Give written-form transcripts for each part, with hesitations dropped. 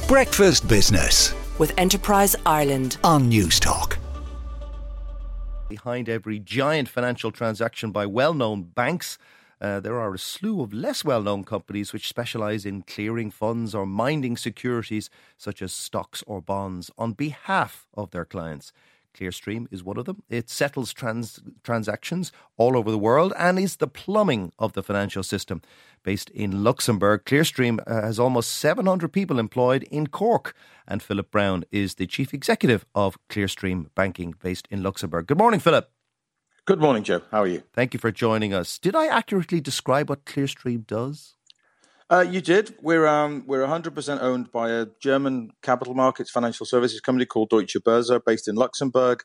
Breakfast Business with Enterprise Ireland on News Talk. Behind every giant financial transaction by well-known banks, there are a slew of less well-known companies which specialise in clearing funds or minding securities such as stocks or bonds on behalf of their clients. Clearstream is one of them. It settles transactions all over the world and is the plumbing of the financial system. Based in Luxembourg, Clearstream has almost 700 people employed in Cork. And Philip Brown is the chief executive of Clearstream Banking based in Luxembourg. Good morning, Philip. Good morning, Joe. How are you? Thank you for joining us. Did I accurately describe what Clearstream does? You did. We're 100% owned by a German capital markets financial services company called Deutsche Börse, based in Luxembourg.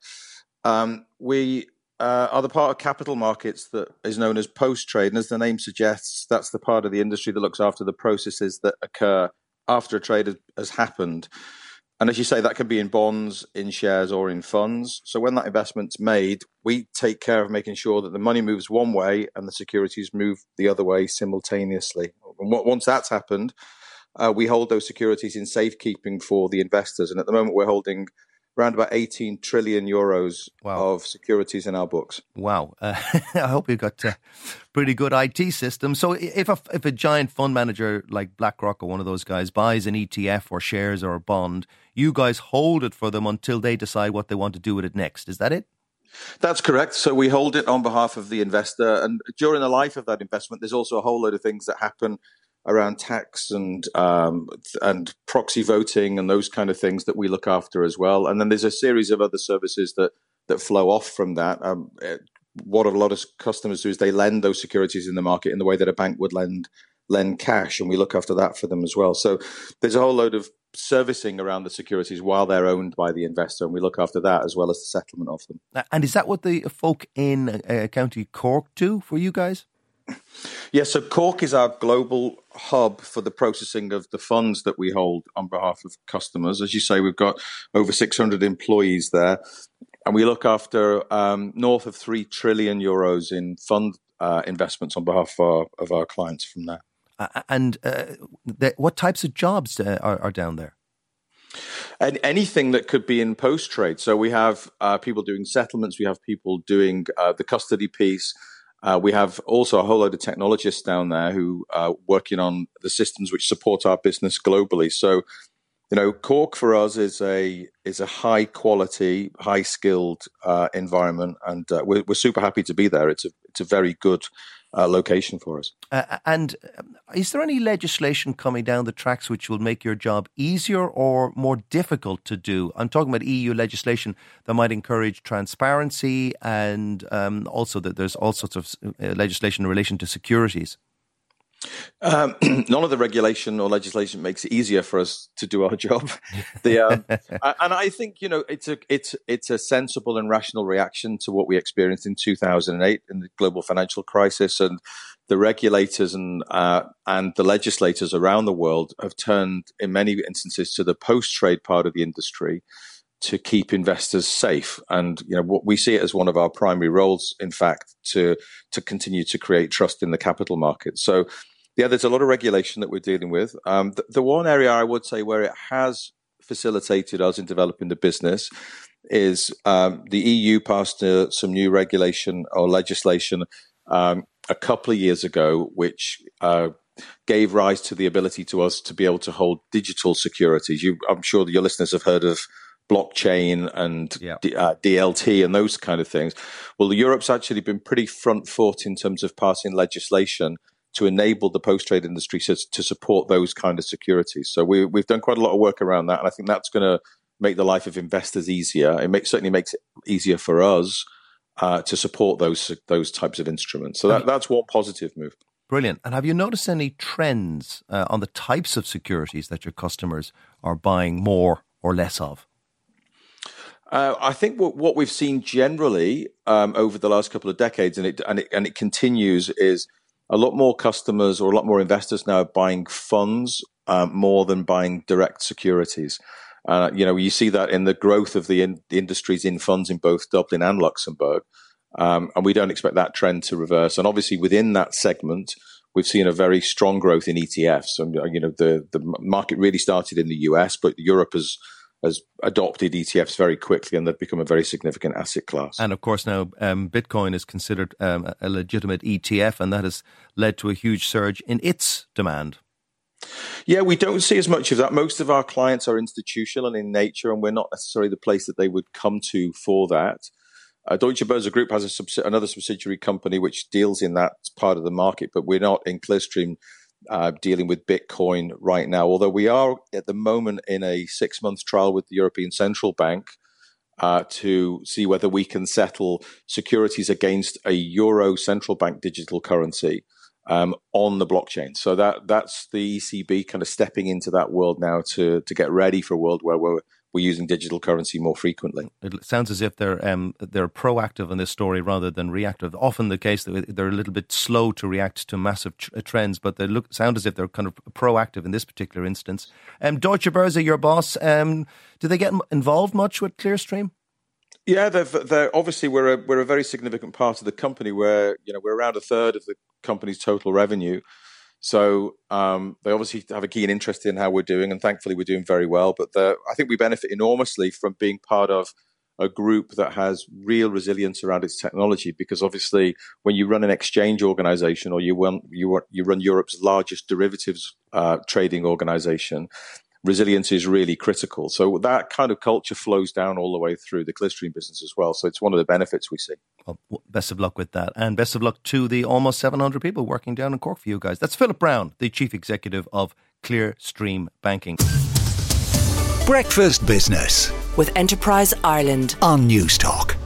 We are the part of capital markets that is known as post-trade. And as the name suggests, that's the part of the industry that looks after the processes that occur after a trade has happened. And as you say, that can be in bonds, in shares, or in funds. So when that investment's made, we take care of making sure that the money moves one way and the securities move the other way simultaneously. And once that's happened, we hold those securities in safekeeping for the investors. And at the moment, we're holding around about 18 trillion euros of securities in our books. Wow. I hope you've got a pretty good IT system. So if a giant fund manager like BlackRock or one of those guys buys an ETF or shares or a bond, you guys hold it for them until they decide what they want to do with it next. Is that it? That's correct. So we hold it on behalf of the investor. And during the life of that investment, there's also a whole load of things that happen around tax and proxy voting and those kind of things that we look after as well. And then there's a series of other services that flow off from that. What a lot of customers do is they lend those securities in the market in the way that a bank would lend cash, and we look after that for them as well. So there's a whole load of servicing around the securities while they're owned by the investor, and we look after that as well as the settlement of them. And is that what the folk in County Cork do for you guys? Yes, so Cork is our global hub for the processing of the funds that we hold on behalf of customers. As you say, we've got over 600 employees there, and we look after north of 3 trillion euros in fund investments on behalf of our clients from there. And what types of jobs are down there? And anything that could be in post-trade. So we have people doing settlements, we have people doing the custody piece. We have also a whole load of technologists down there who are working on the systems which support our business globally. So, Cork for us is a high quality, high skilled environment, and we're super happy to be there. It's a very good location for us. And is there any legislation coming down the tracks which will make your job easier or more difficult to do? I'm talking about EU legislation that might encourage transparency, and also that there's all sorts of legislation in relation to securities. None of the regulation or legislation makes it easier for us to do our job. And I think it's a sensible and rational reaction to what we experienced in 2008 in the global financial crisis, and the regulators and the legislators around the world have turned in many instances to the post-trade part of the industry to keep investors safe. And what we see it as one of our primary roles, in fact, to continue to create trust in the capital markets. So, there's a lot of regulation that we're dealing with. The one area I would say where it has facilitated us in developing the business is the EU passed some new regulation or legislation a couple of years ago, which gave rise to the ability to us to be able to hold digital securities. I'm sure that your listeners have heard of blockchain and DLT and those kind of things. Well, Europe's actually been pretty front foot in terms of passing legislation to enable the post-trade industry to support those kind of securities. So we've done quite a lot of work around that, and I think that's going to make the life of investors easier. It certainly makes it easier for us to support those types of instruments. So that's one positive move. Brilliant. And have you noticed any trends on the types of securities that your customers are buying more or less of? I think what we've seen generally over the last couple of decades, and it continues, is a lot more customers or a lot more investors now are buying funds more than buying direct securities. You see that in the growth of the industries in funds in both Dublin and Luxembourg. And we don't expect that trend to reverse. And obviously within that segment, we've seen a very strong growth in ETFs. And, the market really started in the US, but Europe has adopted ETFs very quickly, and they've become a very significant asset class. And of course now Bitcoin is considered a legitimate ETF, and that has led to a huge surge in its demand. Yeah, we don't see as much of that. Most of our clients are institutional in nature, and we're not necessarily the place that they would come to for that. Deutsche Börse Group has another subsidiary company which deals in that part of the market, but we're not in Clearstream dealing with Bitcoin right now, although we are at the moment in a 6-month trial with the European Central Bank to see whether we can settle securities against a Euro central bank digital currency on the blockchain. So that's the ECB kind of stepping into that world now to get ready for a world where we're using digital currency more frequently. It sounds as if they're proactive in this story rather than reactive. Often the case that they're a little bit slow to react to massive trends, but they sound as if they're kind of proactive in this particular instance. Deutsche Börse, your boss, do they get involved much with Clearstream? Yeah, they're obviously we're a very significant part of the company. We're around a third of the company's total revenue. So they obviously have a keen interest in how we're doing, and thankfully we're doing very well. But I think we benefit enormously from being part of a group that has real resilience around its technology, because obviously when you run an exchange organization or you run Europe's largest derivatives trading organization, resilience is really critical. So that kind of culture flows down all the way through the Clearstream business as well. So it's one of the benefits we see. Well, best of luck with that. And best of luck to the almost 700 people working down in Cork for you guys. That's Philip Brown, the Chief Executive of Clearstream Banking. Breakfast Business with Enterprise Ireland on News Talk.